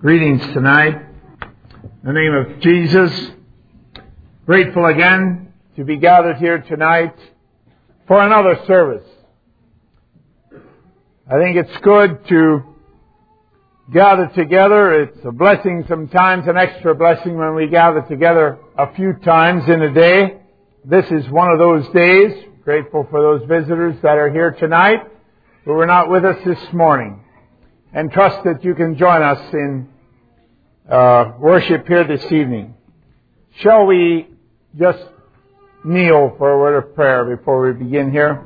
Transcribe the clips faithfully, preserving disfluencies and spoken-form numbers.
Greetings tonight. In the name of Jesus, grateful again to be gathered here tonight for another service. I think it's good to gather together. It's a blessing sometimes, an extra blessing when we gather together a few times in a day. This is one of those days. Grateful for those visitors that are here tonight who were not with us this morning. And trust that you can join us in uh, worship here this evening. Shall we just kneel for a word of prayer before we begin here?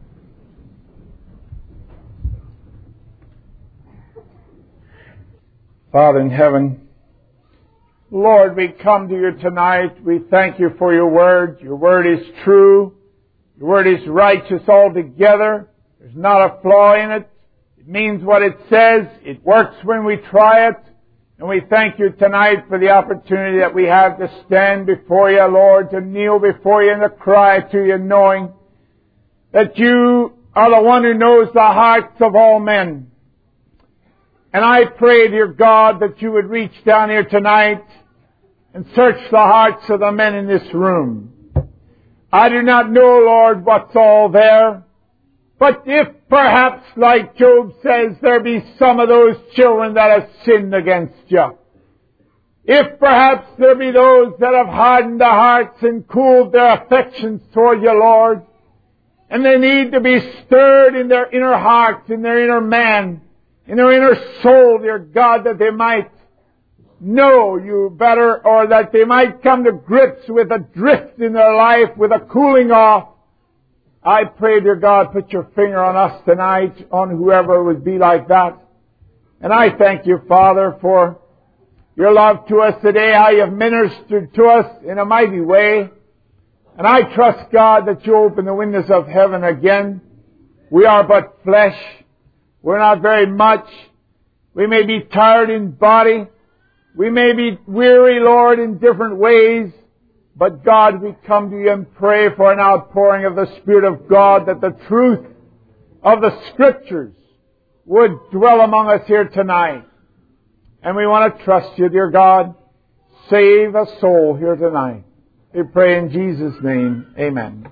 Father in heaven, Lord, we come to you tonight. We thank you for your word. Your word is true. Your word is righteous altogether. There's not a flaw in it. It means what it says. It works when we try it. And we thank you tonight for the opportunity that we have to stand before you, Lord, to kneel before you and to cry to you, knowing that you are the one who knows the hearts of all men. And I pray, dear God, that you would reach down here tonight and search the hearts of the men in this room. I do not know, Lord, what's all there. But if perhaps, like Job says, there be some of those children that have sinned against you. If perhaps there be those that have hardened their hearts and cooled their affections toward you, Lord, and they need to be stirred in their inner hearts, in their inner man, in their inner soul, dear God, that they might know you better, or that they might come to grips with a drift in their life, with a cooling off. I pray, dear God, put your finger on us tonight, on whoever would be like that. And I thank you, Father, for your love to us today, how you have ministered to us in a mighty way. And I trust, God, that you open the windows of heaven again. We are but flesh. We're not very much. We may be tired in body. We may be weary, Lord, in different ways. But God, we come to you and pray for an outpouring of the Spirit of God, that the truth of the Scriptures would dwell among us here tonight. And we want to trust you, dear God. Save a soul here tonight. We pray in Jesus' name. Amen.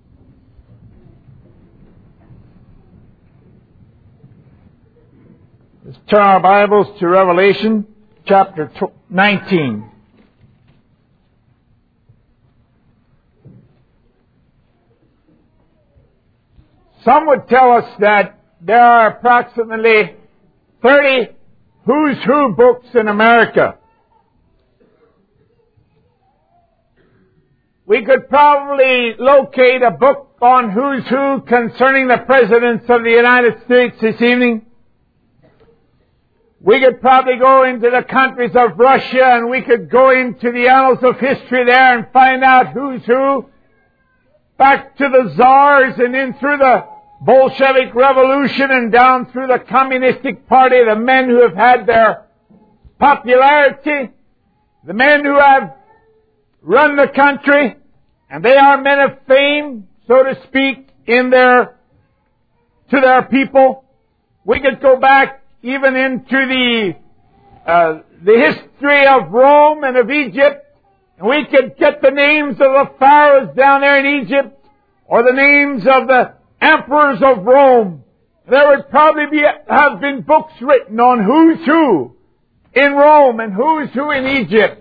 Let's turn our Bibles to Revelation chapter nineteen. Some would tell us that there are approximately thirty Who's Who books in America. We could probably locate a book on Who's Who concerning the presidents of the United States this evening. We could probably go into the countries of Russia, and we could go into the annals of history there and find out who's who. Back to the czars and in through the Bolshevik Revolution and down through the Communistic Party, the men who have had their popularity, the men who have run the country, and they are men of fame, so to speak, in their, to their people. We could go back even into the, uh, the history of Rome and of Egypt, and we could get the names of the pharaohs down there in Egypt, or the names of the emperors of Rome. There would probably be, have been books written on who's who in Rome and who's who in Egypt.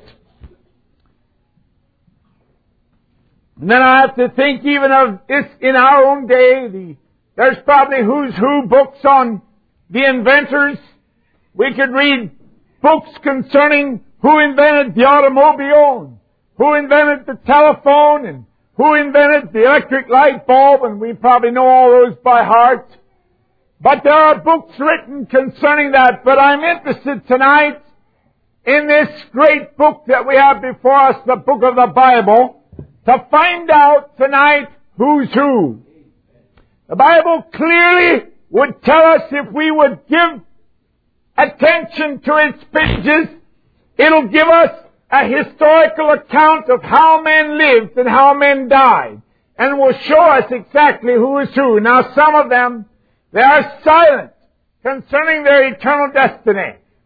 And then I have to think even of this in our own day. The, there's probably who's who books on the inventors. We could read books concerning who invented the automobile, who invented the telephone, and who invented the electric light bulb, and we probably know all those by heart. But there are books written concerning that. But I'm interested tonight in this great book that we have before us, the book of the Bible, to find out tonight who's who. The Bible clearly would tell us, if we would give attention to its pages, it'll give us a historical account of how men lived and how men died, and will show us exactly who is who. Now, some of them, they are silent concerning their eternal destiny.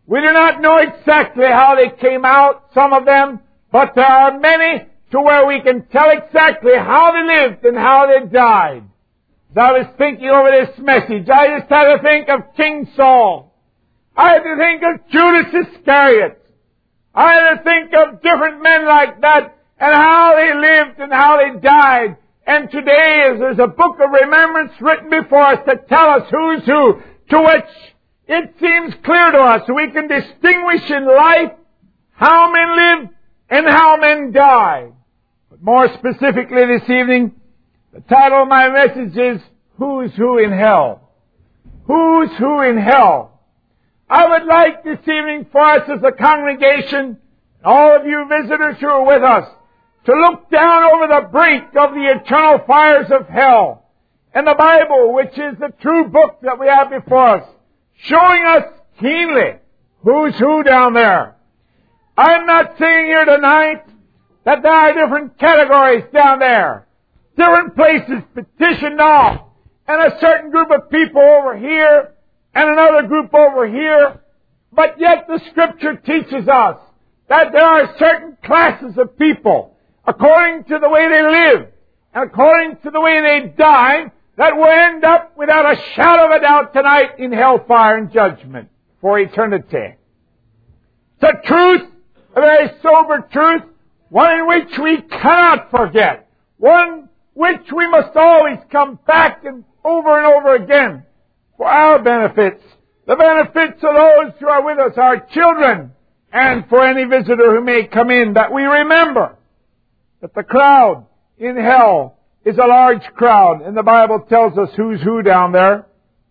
We do not know exactly how they came out, some of them, but there are many to where we can tell exactly how they lived and how they died. As I was thinking over this message, I just had to think of King Saul. I had to think of Judas Iscariot. I had to think of different men like that and how they lived and how they died. And today, as there's a book of remembrance written before us to tell us who's who, to which it seems clear to us so we can distinguish in life how men lived and how men died. But more specifically this evening, the title of my message is, Who's Who in Hell? Who's Who in Hell? I would like this evening for us as a congregation, all of you visitors who are with us, to look down over the brink of the eternal fires of hell. And the Bible, which is the true book that we have before us, showing us keenly who's who down there. I'm not saying here tonight that there are different categories down there, different places petitioned off, and a certain group of people over here, and another group over here. But yet the Scripture teaches us that there are certain classes of people, according to the way they live, and according to the way they die, that will end up without a shadow of a doubt tonight in hellfire and judgment for eternity. It's a truth, a very sober truth, one in which we cannot forget, one which we must always come back and over and over again for our benefits, the benefits of those who are with us, our children, and for any visitor who may come in, that we remember that the crowd in hell is a large crowd, and the Bible tells us who's who down there.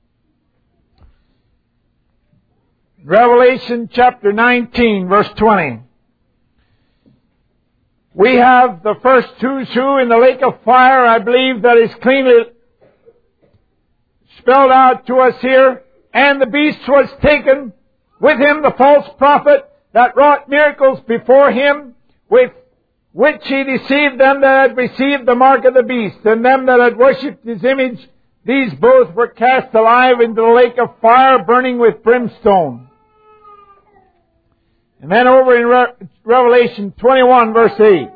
Revelation chapter nineteen, verse twenty. We have the first who's who in the lake of fire. I believe that is cleanly spelled out to us here. And the beast was taken, with him the false prophet that wrought miracles before him, with which he deceived them that had received the mark of the beast, and them that had worshipped his image. These both were cast alive into the lake of fire, burning with brimstone. And then over in Re- Revelation twenty-one, verse eight.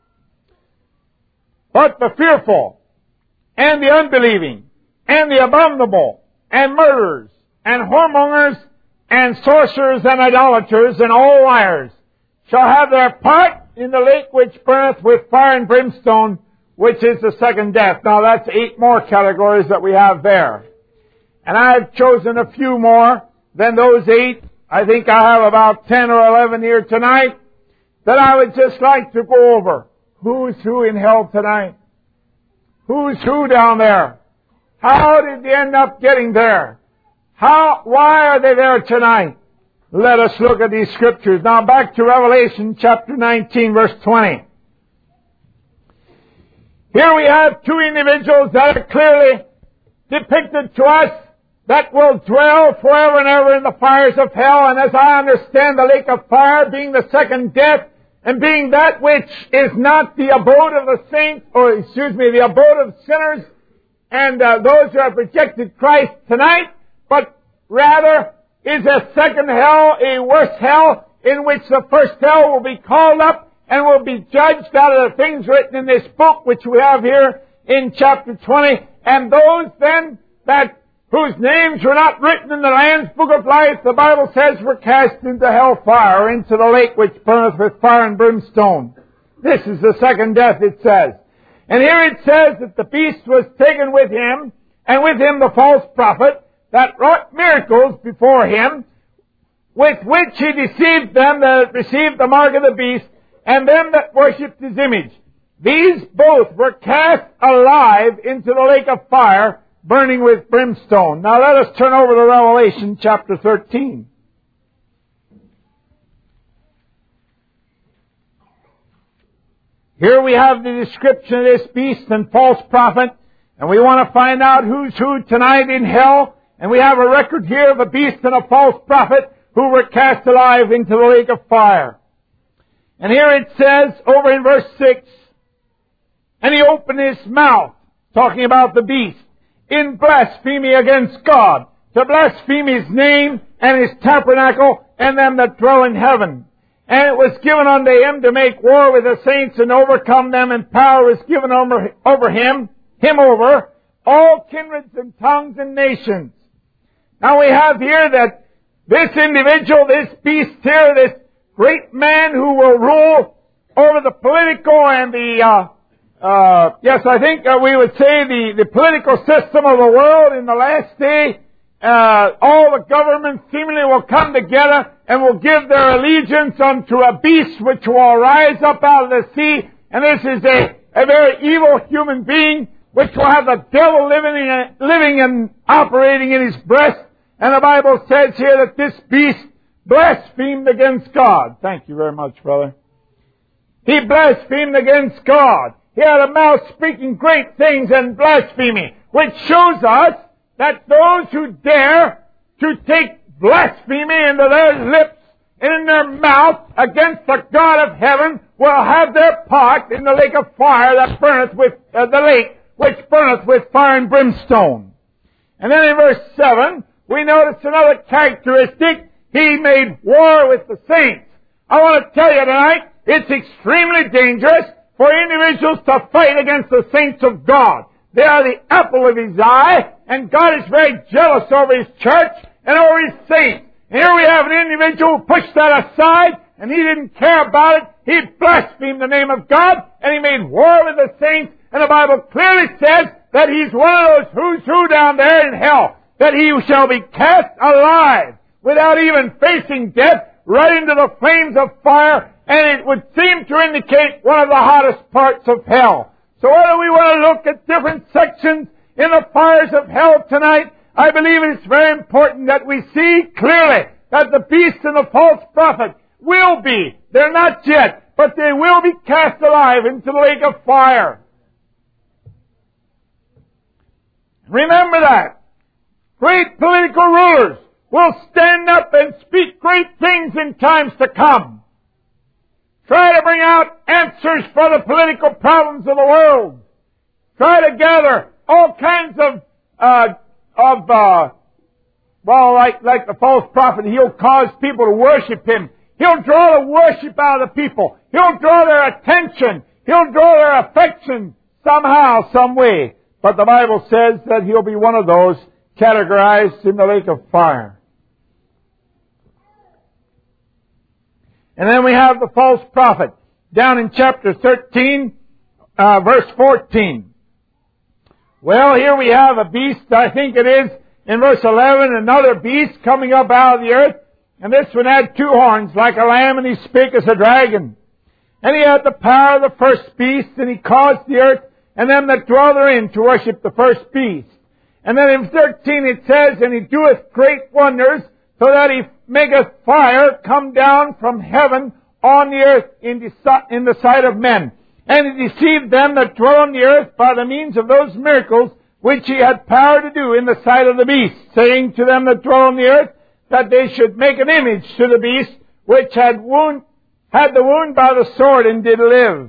But the fearful, and the unbelieving, and the abominable, and murderers, and whoremongers, and sorcerers, and idolaters, and all liars, shall have their part in the lake which burneth with fire and brimstone, which is the second death. Now that's eight more categories that we have there. And I've chosen a few more than those eight. I think I have about ten or eleven here tonight that I would just like to go over. Who's who in hell tonight? Who's who down there? How did they end up getting there? How, why are they there tonight? Let us look at these scriptures. Now back to Revelation chapter nineteen, verse twenty. Here we have two individuals that are clearly depicted to us that will dwell forever and ever in the fires of hell. And as I understand, the lake of fire being the second death, and being that which is not the abode of the saints, or excuse me, the abode of sinners, and uh, those who have rejected Christ tonight, but rather is a second hell, a worse hell, in which the first hell will be called up and will be judged out of the things written in this book, which we have here in chapter twenty. And those then that whose names were not written in the Lamb's book of life, the Bible says, were cast into hellfire, into the lake which burneth with fire and brimstone. This is the second death, it says. And here it says that the beast was taken with him, and with him the false prophet, that wrought miracles before him, with which he deceived them that had received the mark of the beast, and them that worshipped his image. These both were cast alive into the lake of fire, burning with brimstone. Now let us turn over to Revelation chapter thirteen. Here we have the description of this beast and false prophet, and we want to find out who's who tonight in hell. And we have a record here of a beast and a false prophet who were cast alive into the lake of fire. And here it says, over in verse six, and he opened his mouth, talking about the beast, in blasphemy against God, to blaspheme his name and his tabernacle and them that dwell in heaven. And it was given unto him to make war with the saints and overcome them, and power was given over, over him, him over, all kindreds and tongues and nations. Now we have here that this individual, this beast here, this great man who will rule over the political and the, uh, uh, yes, I think uh, we would say the, the political system of the world in the last day. Uh, all the governments seemingly will come together and will give their allegiance unto a beast which will rise up out of the sea. And this is a, a very evil human being which will have the devil living in, living and operating in his breast. And the Bible says here that this beast blasphemed against God. Thank you very much, brother. He blasphemed against God. He had a mouth speaking great things and blasphemy, which shows us that those who dare to take blasphemy into their lips and in their mouth against the God of heaven will have their part in the lake of fire that burneth with, uh, the lake which burneth with fire and brimstone. And then in verse seven, we notice another characteristic. He made war with the saints. I want to tell you tonight, it's extremely dangerous for individuals to fight against the saints of God. They are the apple of His eye, and God is very jealous over His church and over His saints. And here we have an individual who pushed that aside, and he didn't care about it. He blasphemed the name of God, and he made war with the saints. And the Bible clearly says that he's one of those who's who down there in hell, that he shall be cast alive without even facing death right into the flames of fire, and it would seem to indicate one of the hottest parts of hell. So whether we want to look at different sections in the fires of hell tonight, I believe it's very important that we see clearly that the beast and the false prophet will be, they're not yet, but they will be cast alive into the lake of fire. Remember that. Great political rulers will stand up and speak great things in times to come. Try to bring out answers for the political problems of the world. Try to gather all kinds of, uh, of, uh, well, like, like the false prophet, he'll cause people to worship him. He'll draw the worship out of the people. He'll draw their attention. He'll draw their affection somehow, some way. But the Bible says that he'll be one of those categorized in the lake of fire. And then we have the false prophet down in chapter thirteen, uh, verse fourteen. Well, here we have a beast, I think it is, in verse eleven, another beast coming up out of the earth. And this one had two horns like a lamb, and he spake as a dragon. And he had the power of the first beast, and he caused the earth and them that dwell therein to worship the first beast. And then in thirteen it says, and he doeth great wonders, so that he maketh fire come down from heaven on the earth in the sight of men. And he deceived them that dwell on the earth by the means of those miracles which he had power to do in the sight of the beast, saying to them that dwell on the earth that they should make an image to the beast which had wound, had the wound by the sword and did live.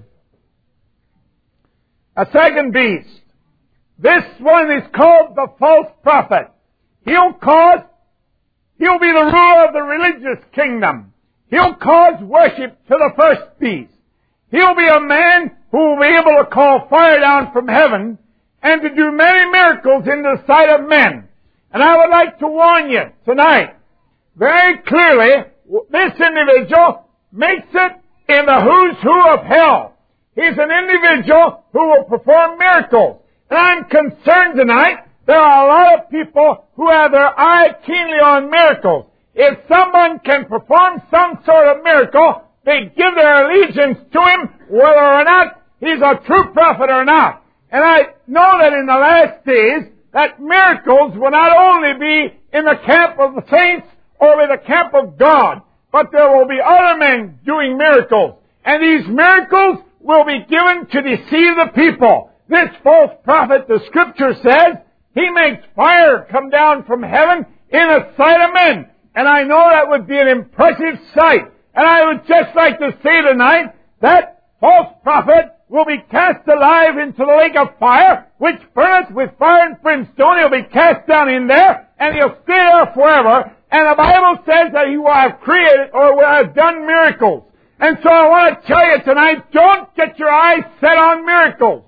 A second beast. This one is called the false prophet. He'll cause, he'll be the ruler of the religious kingdom. He'll cause worship to the first beast. He'll be a man who will be able to call fire down from heaven and to do many miracles in the sight of men. And I would like to warn you tonight, very clearly, this individual makes it in the who's who of hell. He's an individual who will perform miracles. And I'm concerned tonight, there are a lot of people who have their eye keenly on miracles. If someone can perform some sort of miracle, they give their allegiance to him, whether or not he's a true prophet or not. And I know that in the last days, that miracles will not only be in the camp of the saints or in the camp of God, but there will be other men doing miracles. And these miracles will be given to deceive the people. This false prophet, the Scripture says, he makes fire come down from heaven in the sight of men. And I know that would be an impressive sight. And I would just like to say tonight that false prophet will be cast alive into the lake of fire, which burneth with fire and brimstone. He'll be cast down in there, and he'll stay there forever. And the Bible says that He will have created or will have done miracles. And so I want to tell you tonight, don't get your eyes set on miracles.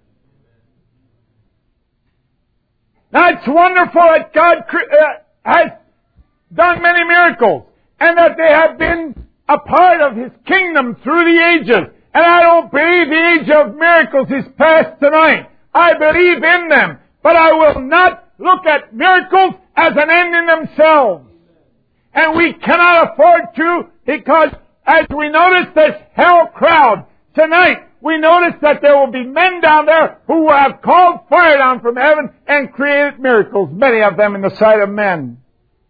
Now it's wonderful that God uh, has done many miracles and that they have been a part of His kingdom through the ages. And I don't believe the age of miracles is past tonight. I believe in them. But I will not look at miracles as an end in themselves. And we cannot afford to, because as we notice this hell crowd tonight, we notice that there will be men down there who will have called fire down from heaven and created miracles, many of them in the sight of men.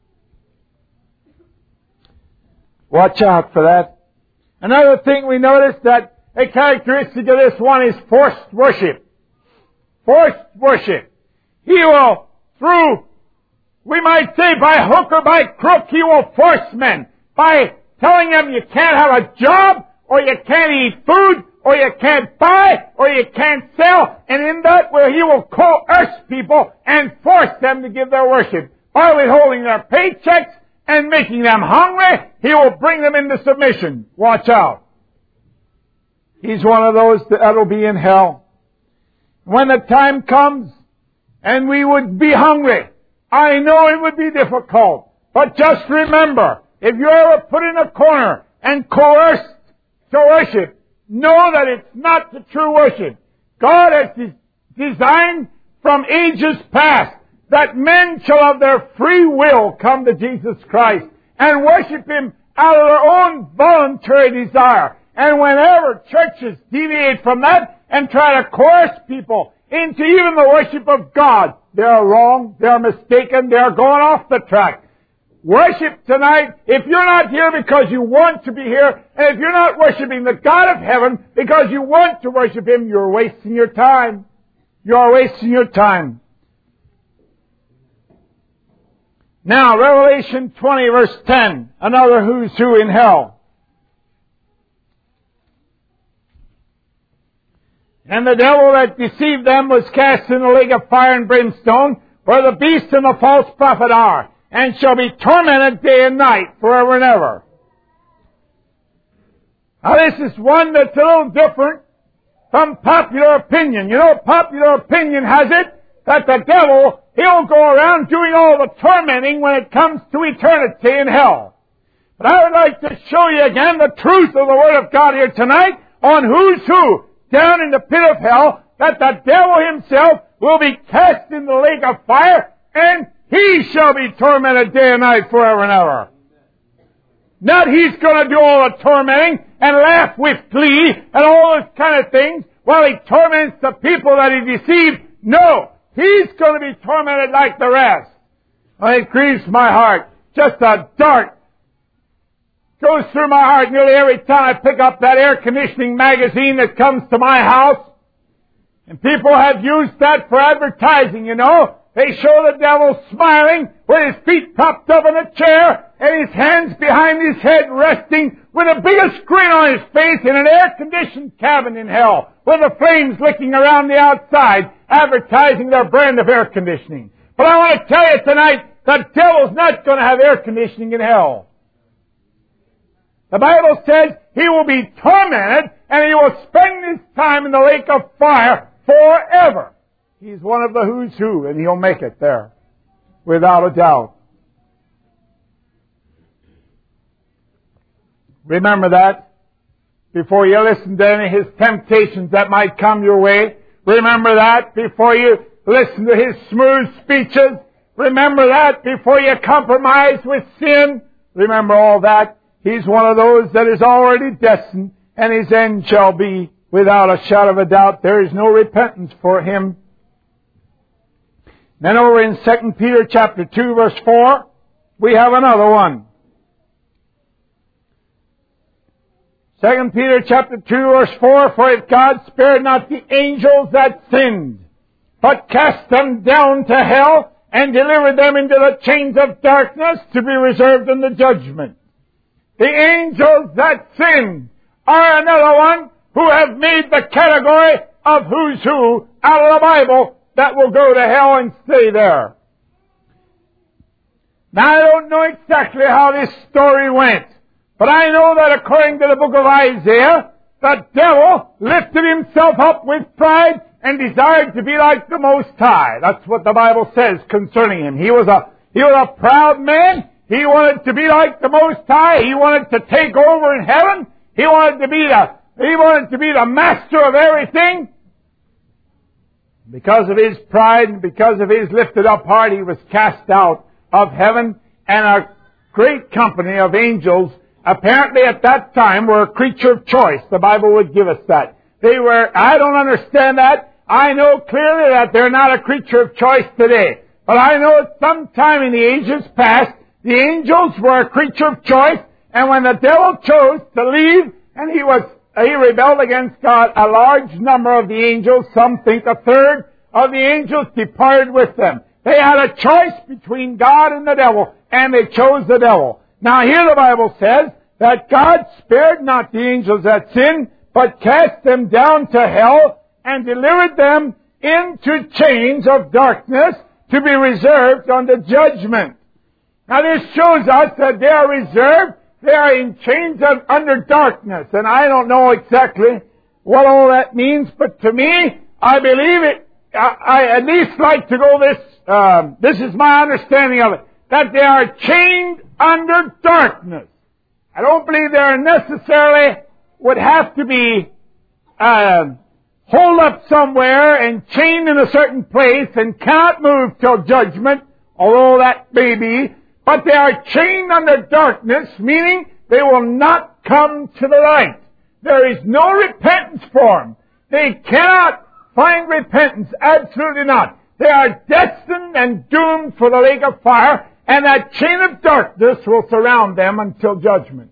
Watch out for that. Another thing we notice that a characteristic of this one is forced worship. Forced worship. He will, through, we might say by hook or by crook, he will force men by telling them you can't have a job, or you can't eat food, or you can't buy, or you can't sell. And in that way he will coerce people and force them to give their worship. By withholding their paychecks and making them hungry, he will bring them into submission. Watch out. He's one of those that will be in hell. When the time comes and we would be hungry, I know it would be difficult. But just remember, if you're ever put in a corner and coerced to worship, know that it's not the true worship. God has des- designed from ages past that men shall of their free will come to Jesus Christ and worship Him out of their own voluntary desire. And whenever churches deviate from that and try to coerce people into even the worship of God, they are wrong, they are mistaken, they are going off the track. Worship tonight, if you're not here because you want to be here, and if you're not worshiping the God of heaven because you want to worship Him, you're wasting your time. You're wasting your time. Now, Revelation twenty verse ten, another who's who in hell. And the devil that deceived them was cast in the lake of fire and brimstone, where the beast and the false prophet are, and shall be tormented day and night forever and ever. Now this is one that's a little different from popular opinion. You know, popular opinion has it that the devil, he'll go around doing all the tormenting when it comes to eternity in hell. But I would like to show you again the truth of the Word of God here tonight on who's who down in the pit of hell, that the devil himself will be cast in the lake of fire, and he shall be tormented day and night forever and ever. Not he's going to do all the tormenting and laugh with glee and all those kind of things while he torments the people that he deceived. No, he's going to be tormented like the rest. Oh, it grieves my heart. Just a dart goes through my heart nearly every time I pick up that air conditioning magazine that comes to my house. And people have used that for advertising, you know. They show the devil smiling with his feet propped up in a chair and his hands behind his head resting with the biggest grin on his face in an air-conditioned cabin in hell with the flames licking around the outside, advertising their brand of air conditioning. But I want to tell you tonight, the devil's not going to have air conditioning in hell. The Bible says he will be tormented and he will spend his time in the lake of fire forever. He's one of the who's who, and he'll make it there, without a doubt. Remember that before you listen to any of his temptations that might come your way. Remember that before you listen to his smooth speeches. Remember that before you compromise with sin. Remember all that. He's one of those that is already destined, and his end shall be without a shadow of a doubt. There is no repentance for him. Then over in Second Peter chapter two verse four, we have another one. Second Peter chapter two verse four, for if God spared not the angels that sinned, but cast them down to hell and delivered them into the chains of darkness to be reserved in the judgment. The angels that sinned are another one who have made the category of who's who out of the Bible that will go to hell and stay there. Now, I don't know exactly how this story went, but I know that according to the book of Isaiah, the devil lifted himself up with pride and desired to be like the Most High. That's what the Bible says concerning him. He was a, he was a proud man. He wanted to be like the Most High. He wanted to take over in heaven. He wanted to be the, he wanted to be the master of everything. Because of his pride and because of his lifted up heart, he was cast out of heaven, and a great company of angels apparently at that time were a creature of choice. The Bible would give us that. They were, I don't understand that. I know clearly that they're not a creature of choice today. But I know at some time in the ages past, the angels were a creature of choice, and when the devil chose to leave, and he was, he rebelled against God, a large number of the angels, some think a third of the angels, departed with them. They had a choice between God and the devil, and they chose the devil. Now here the Bible says that God spared not the angels that sinned, but cast them down to hell and delivered them into chains of darkness to be reserved unto judgment. Now this shows us that they are reserved, they are in chains of, under darkness. And I don't know exactly what all that means, but to me, I believe it, I, I at least like to go this, um, this is my understanding of it, that they are chained under darkness. I don't believe they are necessarily would have to be uh, holed up somewhere and chained in a certain place and cannot move till judgment, although that may be. But they are chained under darkness, meaning they will not come to the light. There is no repentance for them. They cannot find repentance, absolutely not. They are destined and doomed for the lake of fire, and that chain of darkness will surround them until judgment.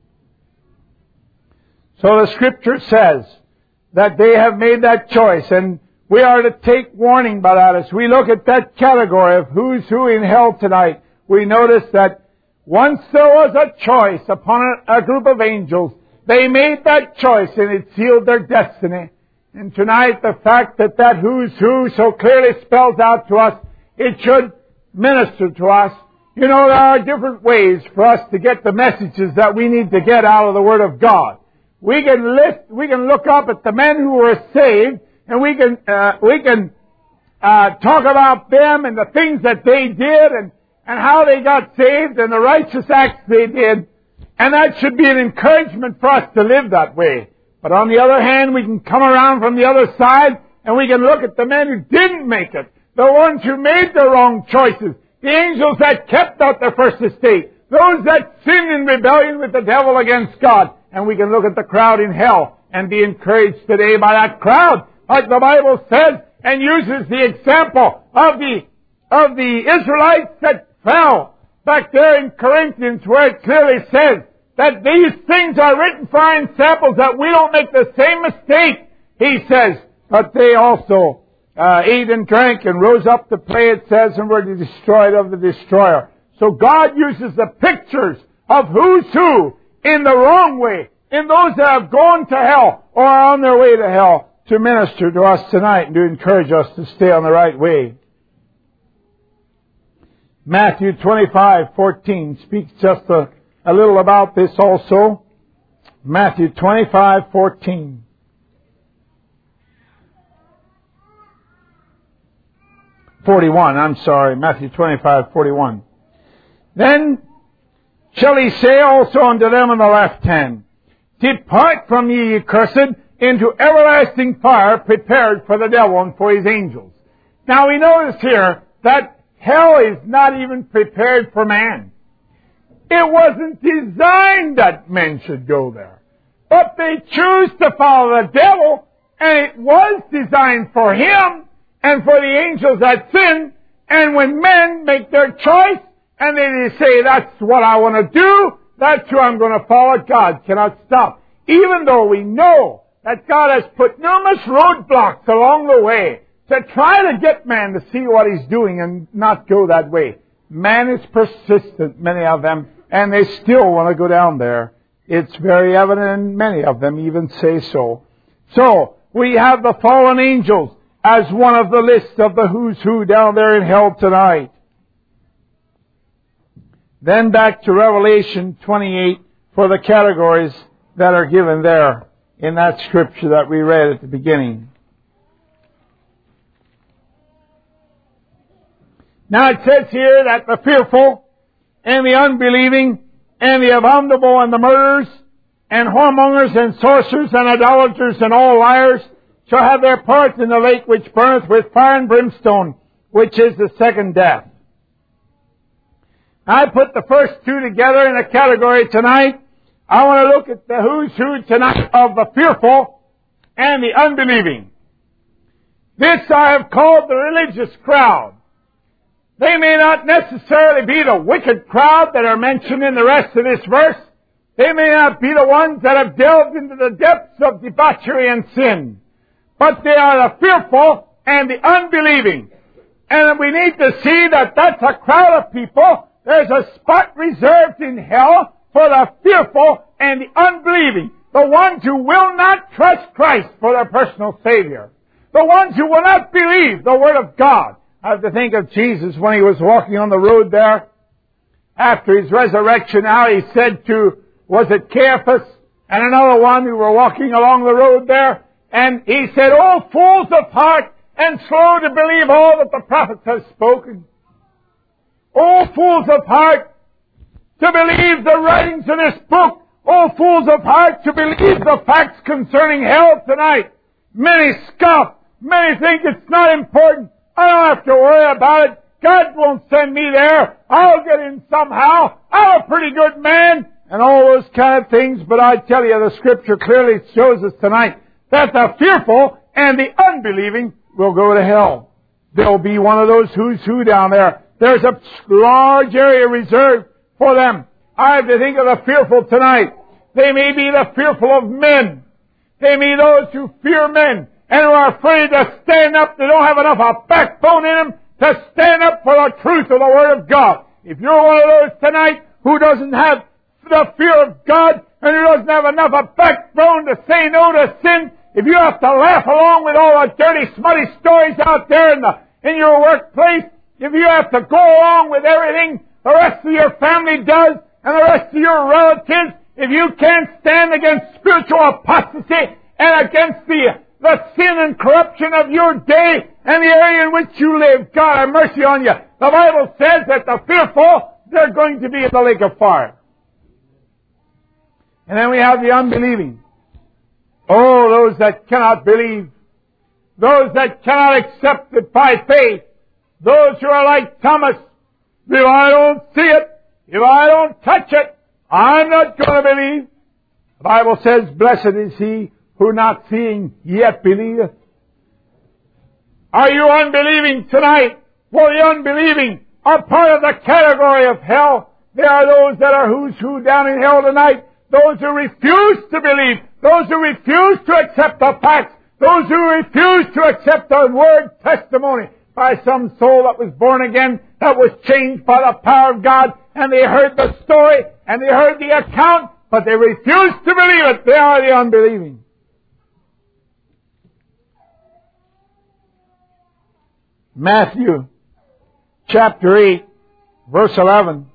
So the Scripture says that they have made that choice, and we are to take warning by that. As we look at that category of who's who in hell tonight, we notice that once there was a choice upon a, a group of angels, they made that choice and it sealed their destiny. And tonight, the fact that that who's who so clearly spells out to us, it should minister to us. You know, there are different ways for us to get the messages that we need to get out of the Word of God. We can list, we can look up at the men who were saved, and we can, uh, we can, uh, talk about them and the things that they did and, and how they got saved and the righteous acts they did. And that should be an encouragement for us to live that way. But on the other hand, we can come around from the other side and we can look at the men who didn't make it, the ones who made the wrong choices, the angels that kept out their first estate, those that sinned in rebellion with the devil against God. And we can look at the crowd in hell and be encouraged today by that crowd, like the Bible says, and uses the example of the of the Israelites that fell back there in Corinthians, where it clearly says that these things are written for our examples, that we don't make the same mistake. He says, but they also uh, ate and drank and rose up to play, it says, and were destroyed of the destroyer. So God uses the pictures of who's who in the wrong way, in those that have gone to hell or are on their way to hell, to minister to us tonight and to encourage us to stay on the right way. Matthew twenty-five fourteen speaks just a, a little about this also. Matthew twenty-five fourteen. forty-one, I'm sorry, Matthew twenty-five forty-one. Then shall he say also unto them on the left hand, Depart from ye, ye cursed, into everlasting fire prepared for the devil and for his angels. Now we notice here that hell is not even prepared for man. It wasn't designed that men should go there. But they choose to follow the devil, and it was designed for him and for the angels that sin. And when men make their choice, and they say, that's what I want to do, that's who I'm going to follow, God cannot stop. Even though we know that God has put numerous roadblocks along the way to try to get man to see what he's doing and not go that way. Man is persistent, many of them, and they still want to go down there. It's very evident, and many of them even say so. So, we have the fallen angels as one of the list of the who's who down there in hell tonight. Then back to Revelation twenty-eight for the categories that are given there in that scripture that we read at the beginning. Now it says here that the fearful and the unbelieving and the abominable and the murderers and whoremongers and sorcerers and idolaters and all liars shall have their part in the lake which burneth with fire and brimstone, which is the second death. I put the first two together in a category tonight. I want to look at the who's who tonight of the fearful and the unbelieving. This I have called the religious crowd. They may not necessarily be the wicked crowd that are mentioned in the rest of this verse. They may not be the ones that have delved into the depths of debauchery and sin. But they are the fearful and the unbelieving. And we need to see that that's a crowd of people. There's a spot reserved in hell for the fearful and the unbelieving. The ones who will not trust Christ for their personal Savior. The ones who will not believe the Word of God. I have to think of Jesus when he was walking on the road there. After his resurrection now, he said to, was it Caiaphas and another one who were walking along the road there? And he said, "O fools of heart, and slow to believe all that the prophets have spoken. O fools of heart, to believe the writings in this book. O fools of heart, to believe the facts concerning hell tonight. Many scoff. Many think it's not important. I don't have to worry about it. God won't send me there. I'll get in somehow. I'm a pretty good man." And all those kind of things. But I tell you, the Scripture clearly shows us tonight that the fearful and the unbelieving will go to hell. There'll be one of those who's who down there. There's a large area reserved for them. I have to think of the fearful tonight. They may be the fearful of men. They may be those who fear men and who are afraid to stand up. They don't have enough of backbone in them to stand up for the truth of the Word of God. If you're one of those tonight who doesn't have the fear of God and who doesn't have enough of backbone to say no to sin, if you have to laugh along with all the dirty, smutty stories out there in the in your workplace, if you have to go along with everything the rest of your family does and the rest of your relatives, if you can't stand against spiritual apostasy and against the, the sin and corruption of your day and the area in which you live, God have mercy on you. The Bible says that the fearful, they're going to be in the lake of fire. And then we have the unbelieving. Oh, those that cannot believe. Those that cannot accept it by faith. Those who are like Thomas. If I don't see it, if I don't touch it, I'm not going to believe. The Bible says, "Blessed is he who not seeing yet believeth." Are you unbelieving tonight? Well, the unbelieving are part of the category of hell. They are those that are who's who down in hell tonight. Those who refuse to believe. Those who refuse to accept the facts. Those who refuse to accept the word testimony by some soul that was born again, that was changed by the power of God, and they heard the story, and they heard the account, but they refused to believe it. They are the unbelieving. Matthew chapter eight, verse eleven.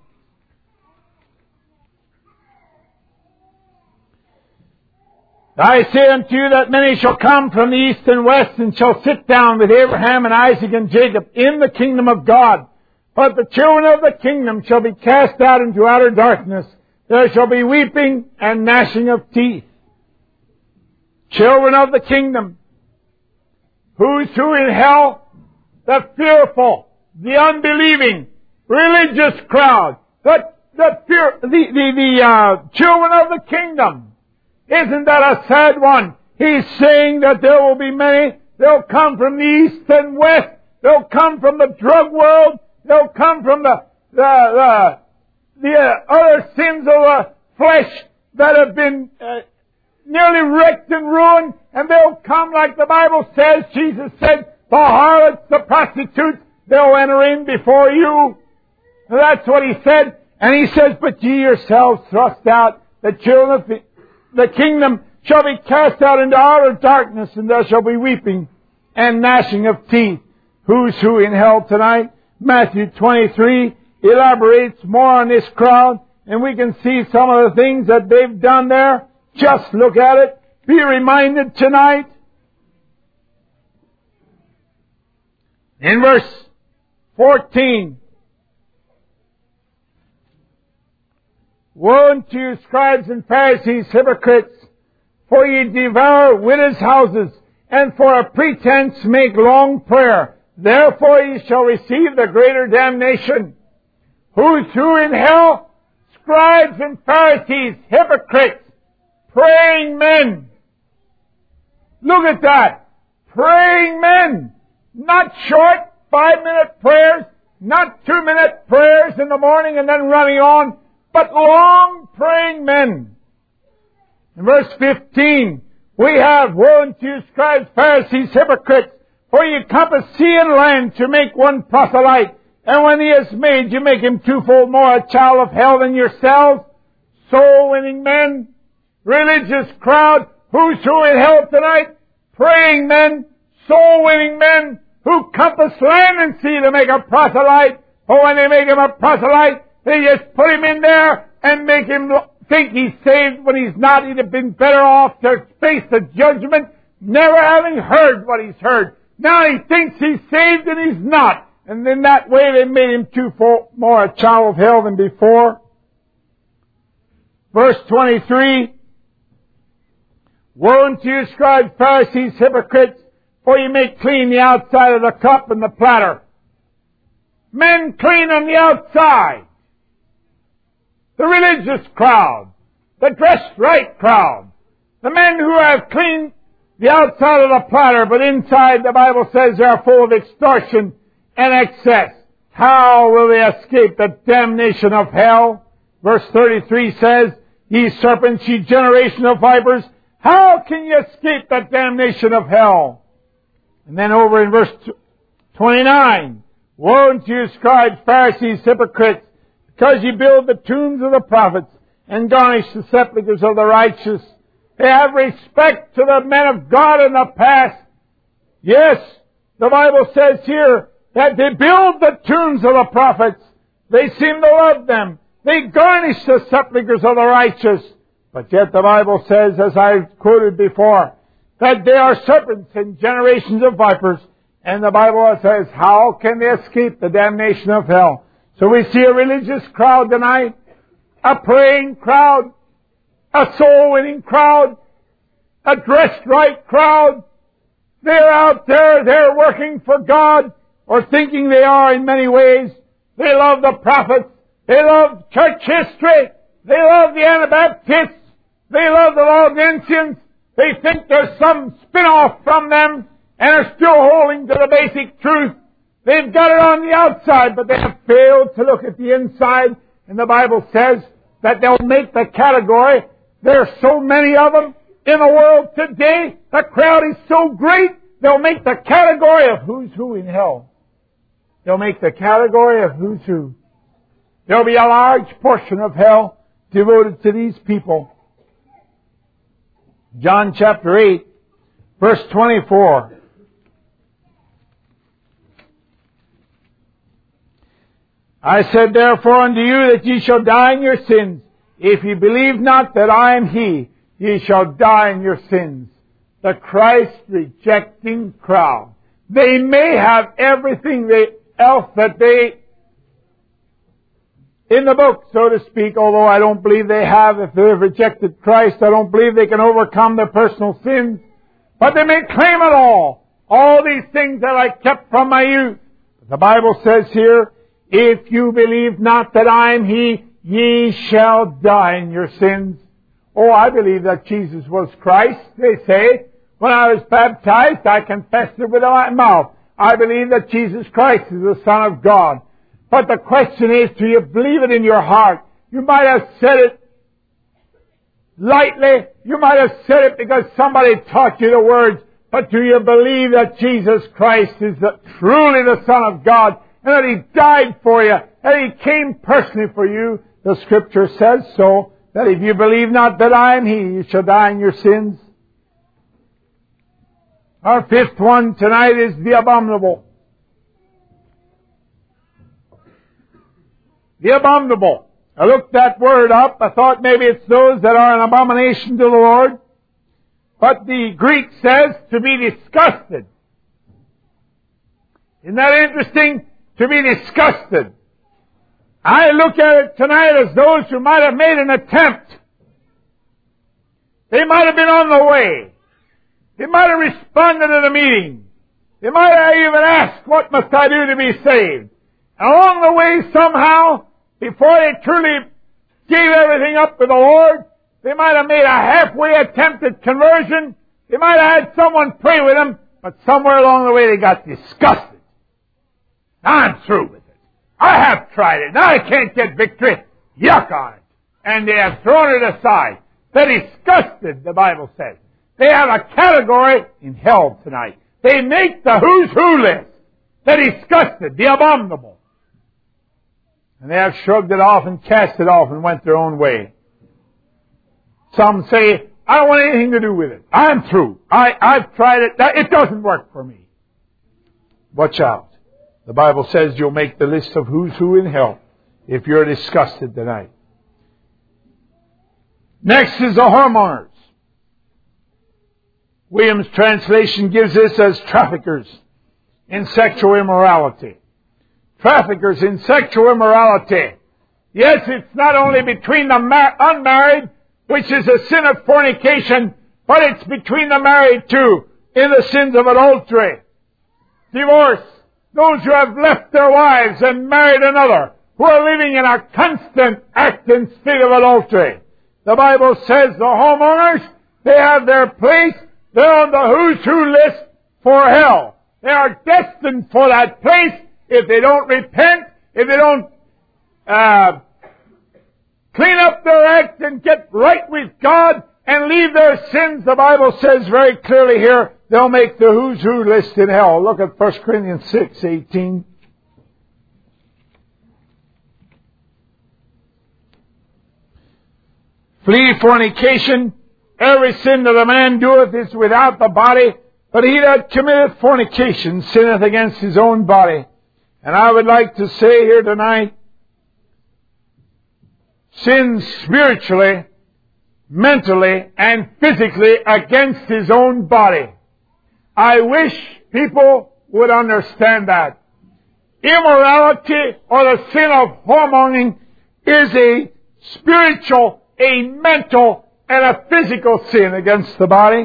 "I say unto you that many shall come from the east and west, and shall sit down with Abraham and Isaac and Jacob in the kingdom of God. But the children of the kingdom shall be cast out into outer darkness. There shall be weeping and gnashing of teeth." Children of the kingdom. Who's who in hell? The fearful, the unbelieving, religious crowd. The, the, fear, the, the, the uh, children of the kingdom. Isn't that a sad one? He's saying that there will be many. They'll come from the east and west. They'll come from the drug world. They'll come from the the the, the uh, other sins of the flesh that have been uh, nearly wrecked and ruined. And they'll come, like the Bible says, Jesus said, the harlots, the prostitutes, they'll enter in before you. And that's what he said. And he says, "But ye yourselves thrust out the children of the The kingdom shall be cast out into outer darkness, and there shall be weeping and gnashing of teeth." Who's who in hell tonight? Matthew twenty-three, elaborates more on this crowd, and we can see some of the things that they've done there. Just look at it. Be reminded tonight. In verse fourteen, woe unto you, scribes and Pharisees, hypocrites, for ye devour widows' houses, and for a pretense make long prayer. Therefore ye shall receive the greater damnation. Who's who in hell? Scribes and Pharisees, hypocrites, praying men. Look at that. Praying men. Not short five-minute prayers, not two-minute prayers in the morning and then running on, but long praying men. In verse fifteen, we have, woe unto you, scribes, Pharisees, hypocrites, for ye compass sea and land to make one proselyte, and when he is made, you make him twofold more a child of hell than yourselves. Soul-winning men, religious crowd, who's who in hell tonight? Praying men, soul-winning men, who compass land and sea to make a proselyte. But when they make him a proselyte, they just put him in there and make him think he's saved when he's not. He'd have been better off to face the judgment, never having heard what he's heard. Now he thinks he's saved and he's not. And in that way they made him twofold more a child of hell than before. Verse twenty-three, woe unto you, scribes, Pharisees, hypocrites, for you make clean the outside of the cup and the platter. Men clean on the outside. The religious crowd. The dressed right crowd. The men who have cleaned the outside of the platter, but inside the Bible says they are full of extortion and excess. How will they escape the damnation of hell? Verse thirty-three says, ye serpents, ye generation of vipers, how can you escape the damnation of hell? And then over in verse twenty-nine, woe unto you, scribes, Pharisees, hypocrites, because you build the tombs of the prophets and garnish the sepulchres of the righteous. They have respect to the men of God in the past. Yes, the Bible says here that they build the tombs of the prophets. They seem to love them. They garnish the sepulchres of the righteous. But yet the Bible says, as I quoted before, that they are serpents and generations of vipers. And the Bible says, how can they escape the damnation of hell? So we see a religious crowd tonight, a praying crowd, a soul-winning crowd, a dressed right crowd. They're out there, they're working for God, or thinking they are in many ways. They love the prophets. They love church history. They love the Anabaptists. They love the Waldensians. They think there's some spin-off from them and are still holding to the basic truth. They've got it on the outside, but they have failed to look at the inside. And the Bible says that they'll make the category. There are so many of them in the world today. The crowd is so great, they'll make the category of who's who in hell. They'll make the category of who's who. There'll be a large portion of hell devoted to these people. John chapter eight, verse twenty-four. I said therefore unto you that ye shall die in your sins. If ye believe not that I am He, ye shall die in your sins. The Christ-rejecting crowd. They may have everything they, else that they, in the book, so to speak, although I don't believe they have. If they've rejected Christ, I don't believe they can overcome their personal sins. But they may claim it all. All these things that I kept from my youth. The Bible says here, if you believe not that I am He, ye shall die in your sins. Oh, I believe that Jesus was Christ, they say. When I was baptized, I confessed it with my mouth. I believe that Jesus Christ is the Son of God. But the question is, do you believe it in your heart? You might have said it lightly. You might have said it because somebody taught you the words. But do you believe that Jesus Christ is the, truly the Son of God, and that He died for you, that He came personally for you? The Scripture says so, that if you believe not that I am He, you shall die in your sins. Our fifth one tonight is the abominable. The abominable. I looked that word up. I thought maybe it's those that are an abomination to the Lord. But the Greek says to be disgusted. Isn't that interesting? To be disgusted. I look at it tonight as those who might have made an attempt. They might have been on the way. They might have responded to the meeting. They might have even asked, what must I do to be saved? And along the way somehow, before they truly gave everything up to the Lord, they might have made a halfway attempt at conversion. They might have had someone pray with them, but somewhere along the way they got disgusted. Now I'm through with it. I have tried it. Now I can't get victory. Yuck on it. And they have thrown it aside. They're disgusted, the Bible says. They have a category in hell tonight. They make the who's who list. They're disgusted, the abominable. And they have shrugged it off and cast it off and went their own way. Some say, I don't want anything to do with it. I'm through. I, I've tried it. It doesn't work for me. Watch out. The Bible says you'll make the list of who's who in hell if you're disgusted tonight. Next is the whoremongers. Williams' translation gives this as traffickers in sexual immorality. Traffickers in sexual immorality. Yes, it's not only between the mar- unmarried, which is a sin of fornication, but it's between the married too, in the sins of adultery. Divorce. Those who have left their wives and married another, who are living in a constant act and state of adultery. The Bible says the whoremongers, they have their place. They're on the who's who list for hell. They are destined for that place if they don't repent, if they don't uh, clean up their act and get right with God and leave their sins. The Bible says very clearly here, they'll make the who's who list in hell. Look at First Corinthians six eighteen. Flee fornication. Every sin that a man doeth is without the body, but he that committeth fornication sinneth against his own body. And I would like to say here tonight, sins spiritually, mentally, and physically against his own body. I wish people would understand that. Immorality or the sin of whoremongering is a spiritual, a mental, and a physical sin against the body.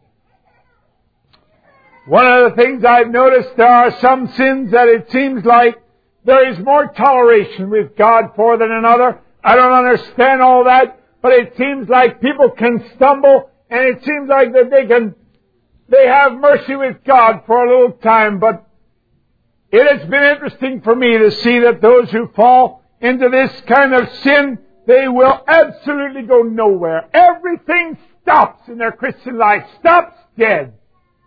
One of the things I've noticed, there are some sins that it seems like there is more toleration with God for than another. I don't understand all that, but it seems like people can stumble, and it seems like that they can, they have mercy with God for a little time, but it has been interesting for me to see that those who fall into this kind of sin, they will absolutely go nowhere. Everything stops in their Christian life, stops dead.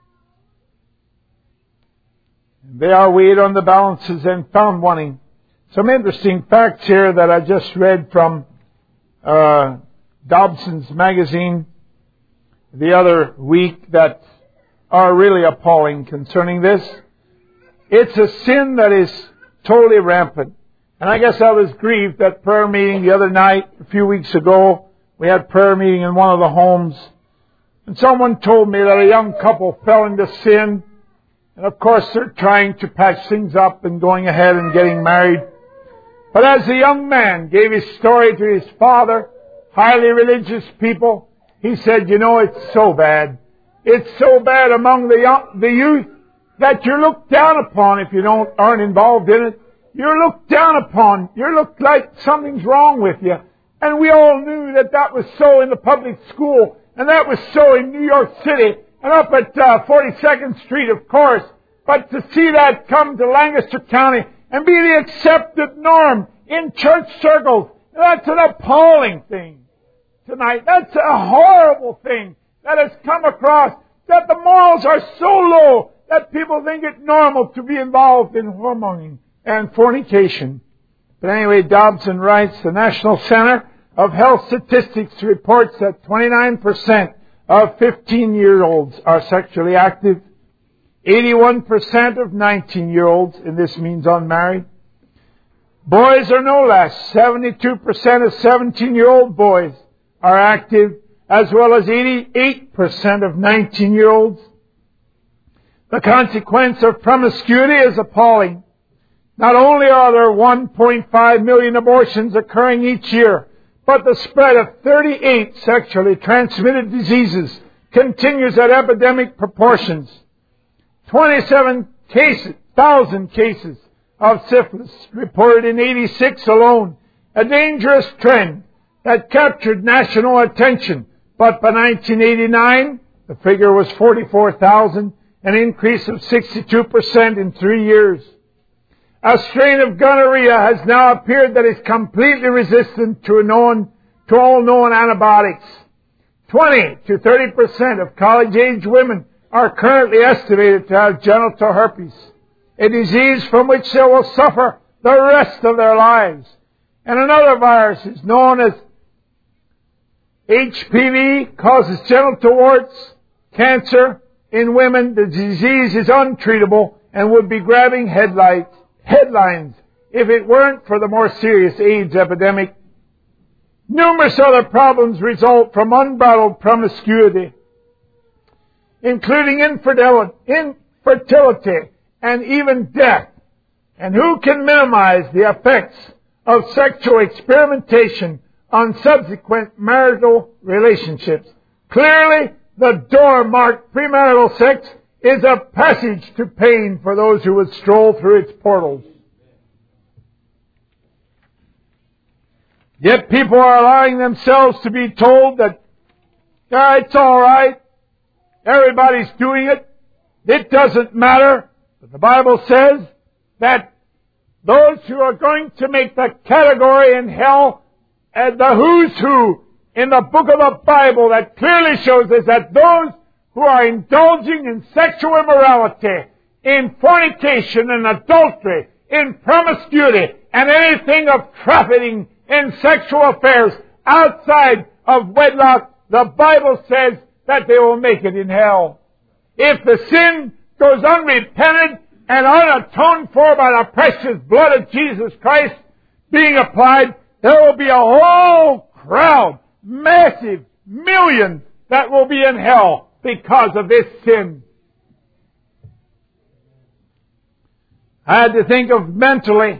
They are weighed on the balances and found wanting. Some interesting facts here that I just read from uh, Dobson's magazine the other week that are really appalling concerning this. It's a sin that is totally rampant. And I guess I was grieved at prayer meeting the other night, a few weeks ago. We had prayer meeting in one of the homes. And someone told me that a young couple fell into sin. And of course they're trying to patch things up and going ahead and getting married. But as the young man gave his story to his father, highly religious people, he said, you know, it's so bad. It's so bad among the young, the youth that you're looked down upon if you don't aren't involved in it. You're looked down upon. You're looked like something's wrong with you. And we all knew that that was so in the public school. And that was so in New York City. And up at uh, forty-second Street, of course. But to see that come to Lancaster County and be the accepted norm in church circles, that's an appalling thing tonight. That's a horrible thing that has come across, that the morals are so low that people think it normal to be involved in whoremongering and fornication. But anyway, Dobson writes, the National Center of Health Statistics reports that twenty-nine percent of fifteen-year-olds are sexually active, eighty-one percent of nineteen-year-olds, and this means unmarried. Boys are no less. seventy-two percent of seventeen-year-old boys are active, as well as eighty-eight percent of nineteen-year-olds. The consequence of promiscuity is appalling. Not only are there one point five million abortions occurring each year, but the spread of thirty-eight sexually transmitted diseases continues at epidemic proportions. twenty-seven thousand cases of syphilis reported in eighty-six alone, a dangerous trend that captured national attention. But by nineteen eighty-nine, the figure was forty-four thousand, an increase of sixty-two percent in three years. A strain of gonorrhea has now appeared that is completely resistant to, known, to all known antibiotics. twenty to thirty percent of college-age women are currently estimated to have genital herpes, a disease from which they will suffer the rest of their lives. And another virus is known as H P V, causes genital warts, cancer. In women, the disease is untreatable and would be grabbing headlights, headlines if it weren't for the more serious AIDS epidemic. Numerous other problems result from unbridled promiscuity, including infidelity, infertility, and even death. And who can minimize the effects of sexual experimentation on subsequent marital relationships? Clearly, the door marked premarital sex is a passage to pain for those who would stroll through its portals. Yet people are allowing themselves to be told that, yeah, it's all right, everybody's doing it, it doesn't matter. But the Bible says that those who are going to make the category in hell, and the who's who in the book of the Bible, that clearly shows us that those who are indulging in sexual immorality, in fornication and adultery, in promiscuity, and anything of trafficking in sexual affairs outside of wedlock, the Bible says that they will make it in hell. If the sin goes unrepented and unatoned for by the precious blood of Jesus Christ being applied, there will be a whole crowd, massive, millions, that will be in hell because of this sin. I had to think of mentally.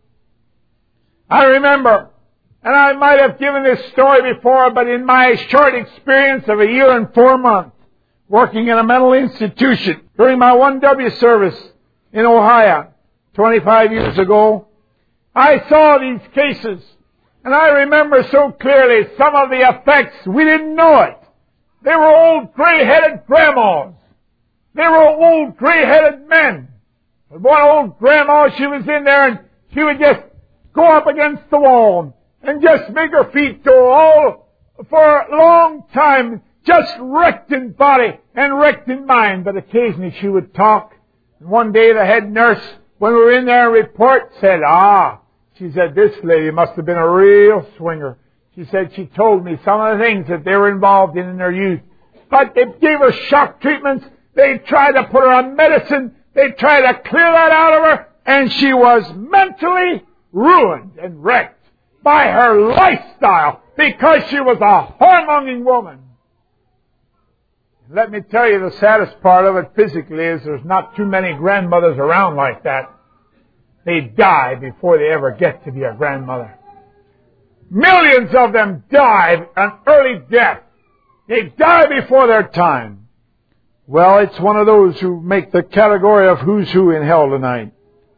I remember, and I might have given this story before, but in my short experience of a year and four months working in a mental institution during my one W service in Ohio twenty-five years ago, I saw these cases. And I remember so clearly some of the effects. We didn't know it. They were old gray-headed grandmas. They were old gray-headed men. But one old grandma, she was in there and she would just go up against the wall and just make her feet go all for a long time, just wrecked in body and wrecked in mind. But occasionally she would talk. And one day the head nurse, when we were in there and report, said, ah, she said, this lady must have been a real swinger. She said she told me some of the things that they were involved in in their youth. But they gave her shock treatments. They tried to put her on medicine. They tried to clear that out of her. And she was mentally ruined and wrecked by her lifestyle because she was a whoremongering woman. Let me tell you, the saddest part of it physically is there's not too many grandmothers around like that. They die before they ever get to be a grandmother. Millions of them die an early death. They die before their time. Well, it's one of those who make the category of who's who in hell tonight.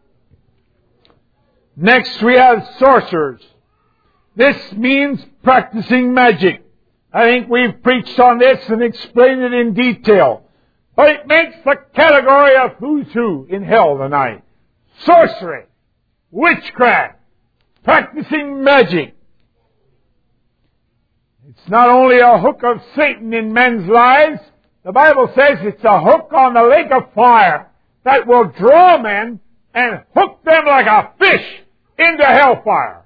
Next, we have sorcerers. This means practicing magic. I think we've preached on this and explained it in detail. But it makes the category of who's who in hell tonight. Sorcery, witchcraft, practicing magic. It's not only a hook of Satan in men's lives. The Bible says it's a hook on the lake of fire that will draw men and hook them like a fish into hellfire.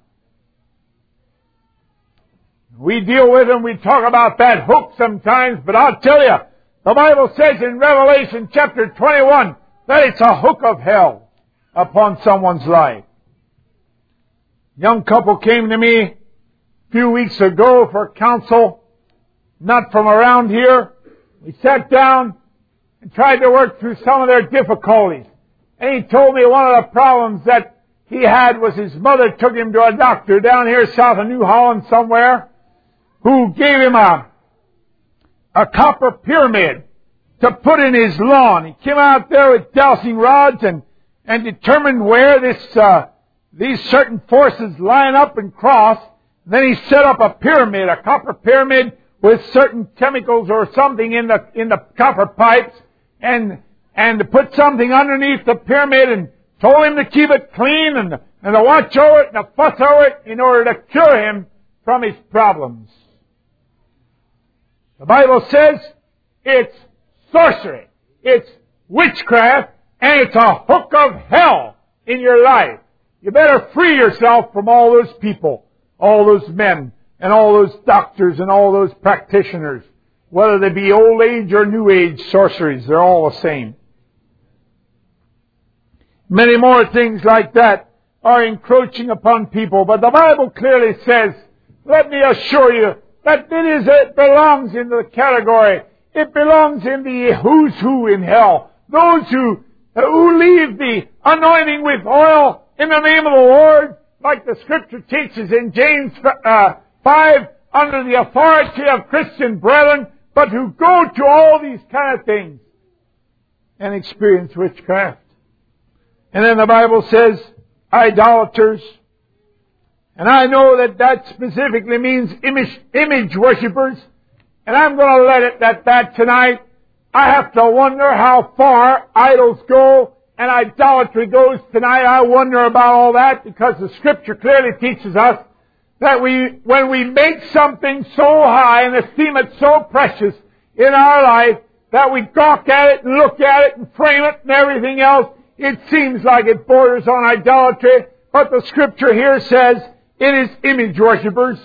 We deal with them, we talk about that hook sometimes, but I'll tell you, the Bible says in Revelation chapter twenty-one that it's a hook of hell upon someone's life. Young couple came to me a few weeks ago for counsel, not from around here. We sat down and tried to work through some of their difficulties. And he told me one of the problems that he had was his mother took him to a doctor down here south of New Holland somewhere, who gave him a, a copper pyramid to put in his lawn. He came out there with dowsing rods and, and determined where this, uh, these certain forces line up and cross. Then he set up a pyramid, a copper pyramid with certain chemicals or something in the, in the copper pipes, and, and to put something underneath the pyramid, and told him to keep it clean and, and to watch over it and to fuss over it in order to cure him from his problems. The Bible says it's sorcery, it's witchcraft, and it's a hook of hell in your life. You better free yourself from all those people, all those men, and all those doctors and all those practitioners. Whether they be old age or new age sorceries, they're all the same. Many more things like that are encroaching upon people. But the Bible clearly says, let me assure you, that it is, it belongs in the category. It belongs in the who's who in hell. Those who, who leave the anointing with oil in the name of the Lord, like the Scripture teaches in James uh, five, under the authority of Christian brethren, but who go to all these kind of things and experience witchcraft. And then the Bible says, idolaters. And I know that that specifically means image, image worshippers. And I'm going to let it at that tonight. I have to wonder how far idols go and idolatry goes tonight. I wonder about all that, because the Scripture clearly teaches us that we, when we make something so high and esteem it so precious in our life, that we gawk at it and look at it and frame it and everything else, it seems like it borders on idolatry. But the Scripture here says it is image worshippers.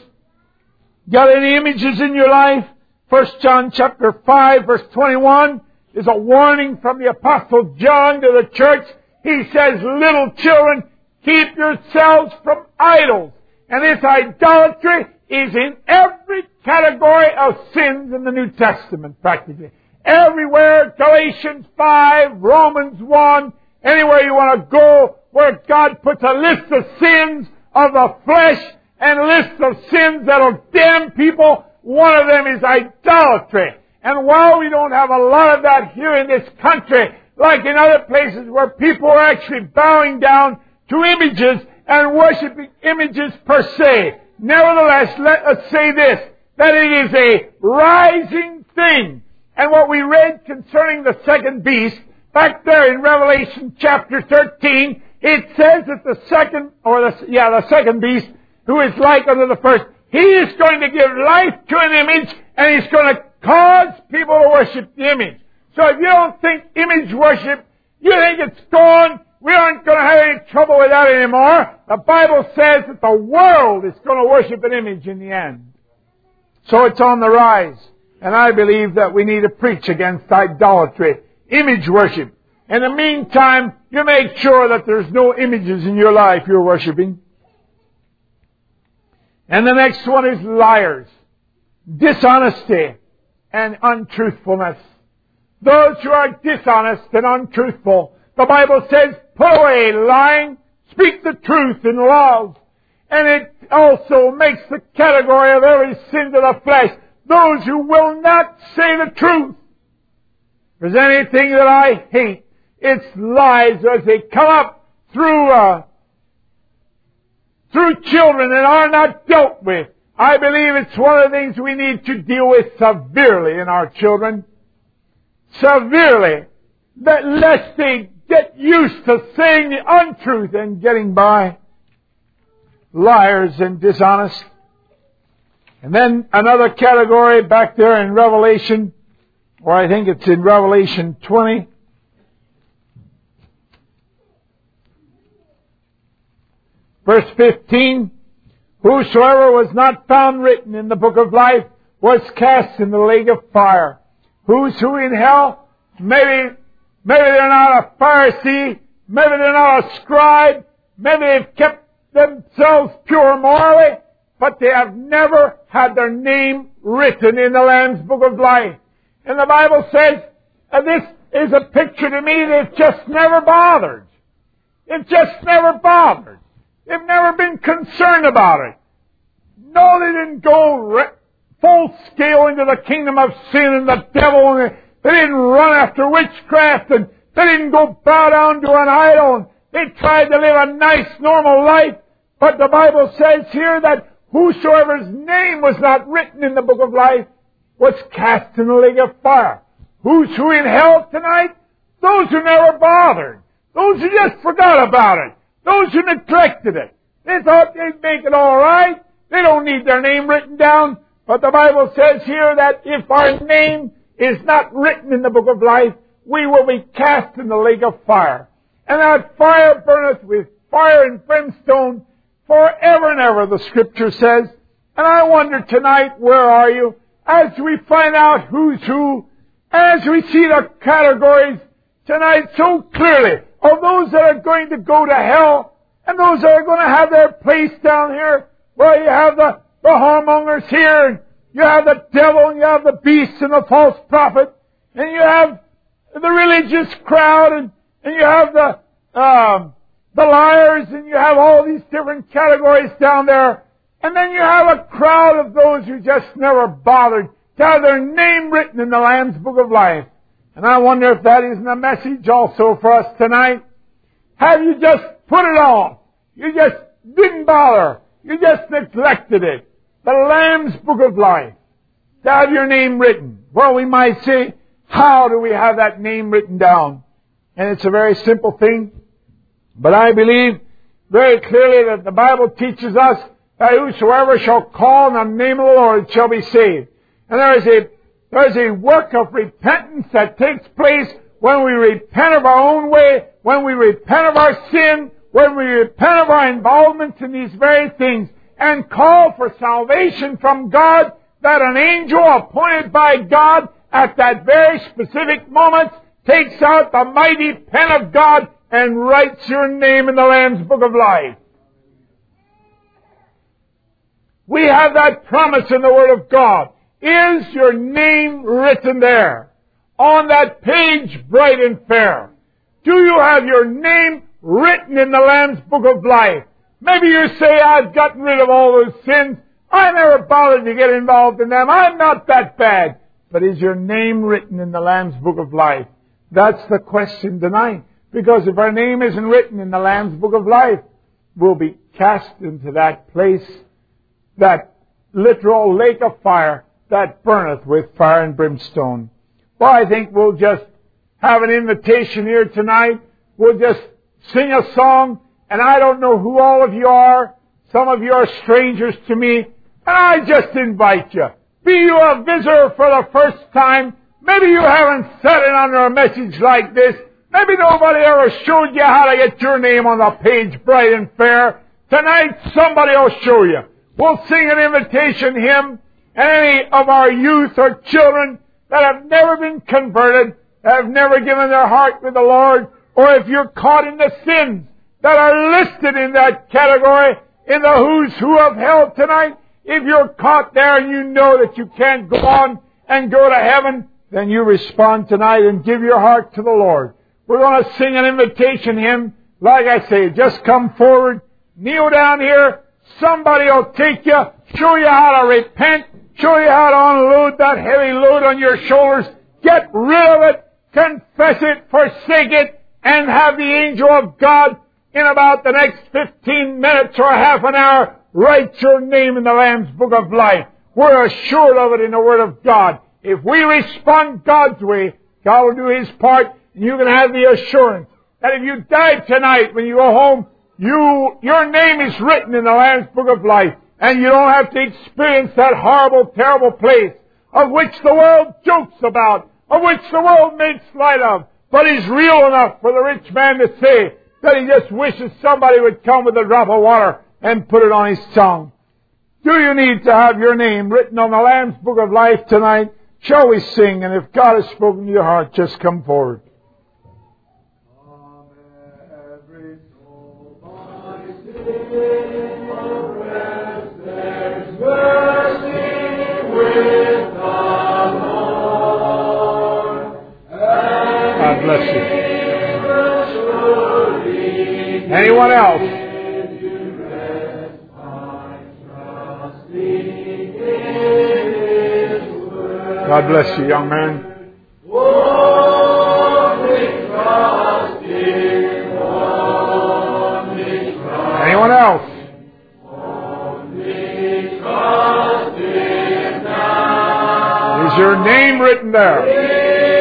Got any images in your life? First John chapter five verse twenty-one is a warning from the Apostle John to the church. He says, little children, keep yourselves from idols. And this idolatry is in every category of sins in the New Testament, practically. Everywhere, Galatians five, Romans one, anywhere you want to go, where God puts a list of sins of the flesh and a list of sins that'll damn people, one of them is idolatry. And while we don't have a lot of that here in this country, like in other places where people are actually bowing down to images and worshiping images per se, nevertheless, let us say this, that it is a rising thing. And what we read concerning the second beast, back there in Revelation chapter thirteen, it says that the second, or the, yeah, the second beast, who is like unto the first, he is going to give life to an image, and he's going to cause people to worship the image. So if you don't think image worship, you think it's gone, we aren't going to have any trouble with that anymore. The Bible says that the world is going to worship an image in the end. So it's on the rise. And I believe that we need to preach against idolatry, image worship. In the meantime, you make sure that there's no images in your life you're worshiping. And the next one is liars, dishonesty, and untruthfulness. Those who are dishonest and untruthful, the Bible says, put away lying, speak the truth in love. And it also makes the category of every sin to the flesh, those who will not say the truth. If there's anything that I hate, it's lies as they come up through uh, through children and are not dealt with. I believe it's one of the things we need to deal with severely in our children. Severely. That lest they get used to saying the untruth and getting by. Liars and dishonest. And then another category back there in Revelation, or I think it's in Revelation twenty. Verse fifteen, whosoever was not found written in the book of life was cast in the lake of fire. Who's who in hell? Maybe, maybe they're not a Pharisee, maybe they're not a scribe, maybe they've kept themselves pure morally, but they have never had their name written in the Lamb's Book of Life. And the Bible says, and this is a picture to me that just never bothered. It just never bothered. They've never been concerned about it. No, they didn't go re- full scale into the kingdom of sin and the devil, and they, they didn't run after witchcraft, and they didn't go bow down to an idol, and they tried to live a nice, normal life. But the Bible says here that whosoever's name was not written in the book of life was cast in the lake of fire. Who's who in hell tonight? Those who never bothered. Those who just forgot about it. Those who neglected it. They thought they'd make it all right. They don't need their name written down. But the Bible says here that if our name is not written in the book of life, we will be cast in the lake of fire. And that fire burneth with fire and brimstone forever and ever, the Scripture says. And I wonder tonight, where are you? As we find out who's who, as we see the categories tonight so clearly of those that are going to go to hell and those that are going to have their place down here, where you have the, the whoremongers here, and you have the devil, and you have the beast and the false prophet, and you have the religious crowd, and, and you have the um, the liars, and you have all these different categories down there. And then you have a crowd of those who just never bothered to have their name written in the Lamb's Book of Life. And I wonder if that isn't a message also for us tonight. Have you just put it off? You just didn't bother. You just neglected it. The Lamb's Book of Life. To have your name written. Well, we might say, how do we have that name written down? And it's a very simple thing. But I believe very clearly that the Bible teaches us that whosoever shall call on the name of the Lord shall be saved. And there is a, there is a work of repentance that takes place when we repent of our own way, when we repent of our sin, when we repent of our involvement in these very things, and call for salvation from God, that an angel appointed by God at that very specific moment takes out the mighty pen of God and writes your name in the Lamb's Book of Life. We have that promise in the Word of God. Is your name written there? On that page, bright and fair. Do you have your name written in the Lamb's Book of Life? Maybe you say, I've gotten rid of all those sins. I never bothered to get involved in them. I'm not that bad. But is your name written in the Lamb's Book of Life? That's the question tonight. Because if our name isn't written in the Lamb's Book of Life, we'll be cast into that place, that literal lake of fire that burneth with fire and brimstone. Well, I think we'll just have an invitation here tonight. We'll just sing a song, and I don't know who all of you are. Some of you are strangers to me, and I just invite you. Be you a visitor for the first time. Maybe you haven't sat in under a message like this. Maybe nobody ever showed you how to get your name on the page bright and fair. Tonight, somebody will show you. We'll sing an invitation hymn, and any of our youth or children that have never been converted, that have never given their heart to the Lord, or if you're caught in the sins that are listed in that category, in the who's who of hell tonight, if you're caught there and you know that you can't go on and go to heaven, then you respond tonight and give your heart to the Lord. We're going to sing an invitation hymn. Like I say, just come forward, kneel down here. Somebody will take you, show you how to repent, show you how to unload that heavy load on your shoulders. Get rid of it, confess it, forsake it, and have the angel of God in about the next fifteen minutes or half an hour write your name in the Lamb's Book of Life. We're assured of it in the Word of God. If we respond God's way, God will do His part, and you can have the assurance that if you die tonight when you go home, you, your name is written in the Lamb's Book of Life, and you don't have to experience that horrible, terrible place of which the world jokes about, of which the world makes light of, but is real enough for the rich man to say that he just wishes somebody would come with a drop of water and put it on his tongue. Do you need to have your name written on the Lamb's Book of Life tonight? Shall we sing? And if God has spoken to your heart, just come forward. Every soul by Anyone else? God bless you, young man. Anyone else? Is your name written there?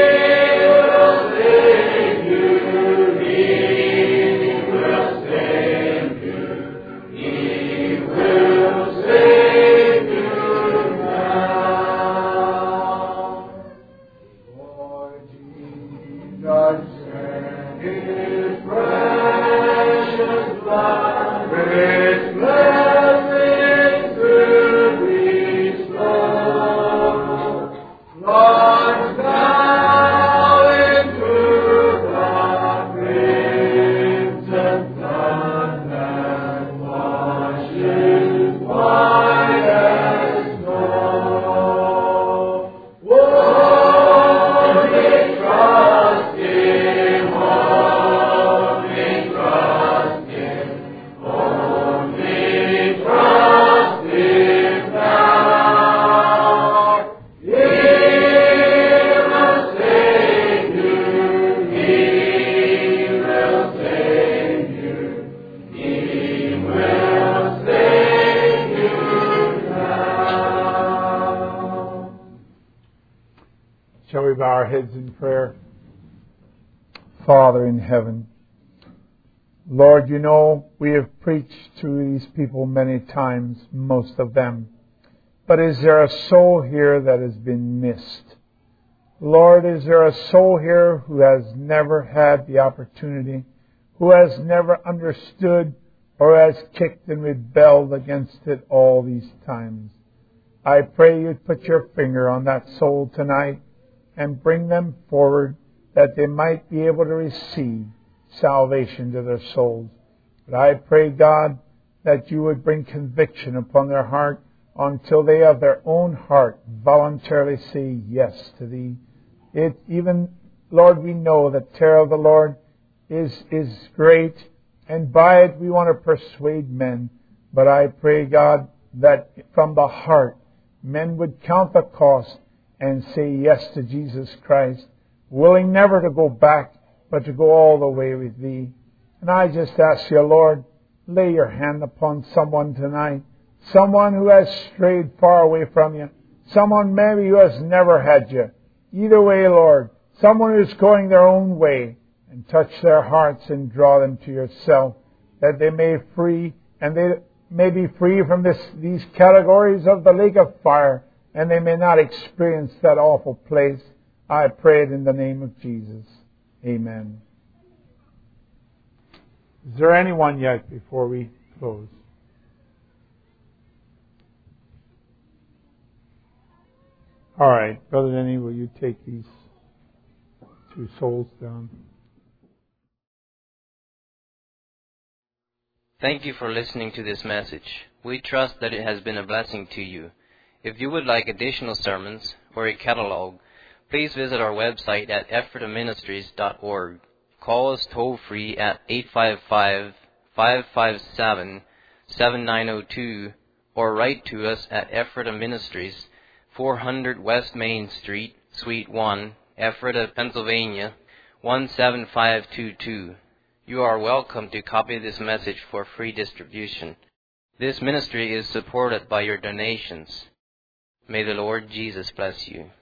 Shall we bow our heads in prayer? Father in heaven, Lord, you know we have preached to these people many times, most of them. But is there a soul here that has been missed? Lord, is there a soul here who has never had the opportunity, who has never understood or has kicked and rebelled against it all these times? I pray you'd put your finger on that soul tonight and bring them forward that they might be able to receive salvation to their souls. But I pray, God, that you would bring conviction upon their heart until they of their own heart voluntarily say yes to Thee. It even, Lord, we know that terror of the Lord is, is great, and by it we want to persuade men. But I pray, God, that from the heart men would count the cost and say yes to Jesus Christ, willing never to go back, but to go all the way with Thee. And I just ask you, Lord, lay your hand upon someone tonight, someone who has strayed far away from you, someone maybe who has never had you. Either way, Lord, someone who's going their own way, and touch their hearts and draw them to yourself, that they may free, and they may be free from this, these categories of the lake of fire, and they may not experience that awful place. I pray it in the name of Jesus. Amen. Is there anyone yet before we close? All right. Brother Denny, will you take these two souls down? Thank you for listening to this message. We trust that it has been a blessing to you. If you would like additional sermons or a catalog, please visit our website at ephrata ministries dot org. Call us toll-free at eight five five, five five seven, seven nine zero two or write to us at Ephrata Ministries, four hundred West Main Street, Suite one, Ephrata, Pennsylvania, one seven five two two. You are welcome to copy this message for free distribution. This ministry is supported by your donations. May the Lord Jesus bless you.